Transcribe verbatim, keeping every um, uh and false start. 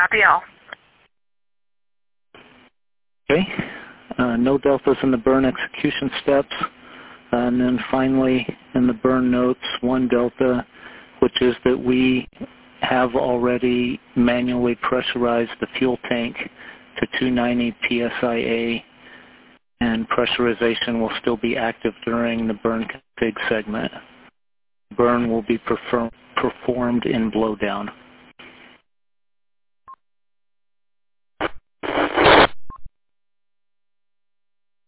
Copy all. Okay. Uh, no deltas in the burn execution steps. Uh, and then finally, in the burn notes, one delta, which is that we have already manually pressurized the fuel tank to two ninety P S I A, and pressurization will still be active during the burn config segment. Burn will be perform performed in blowdown.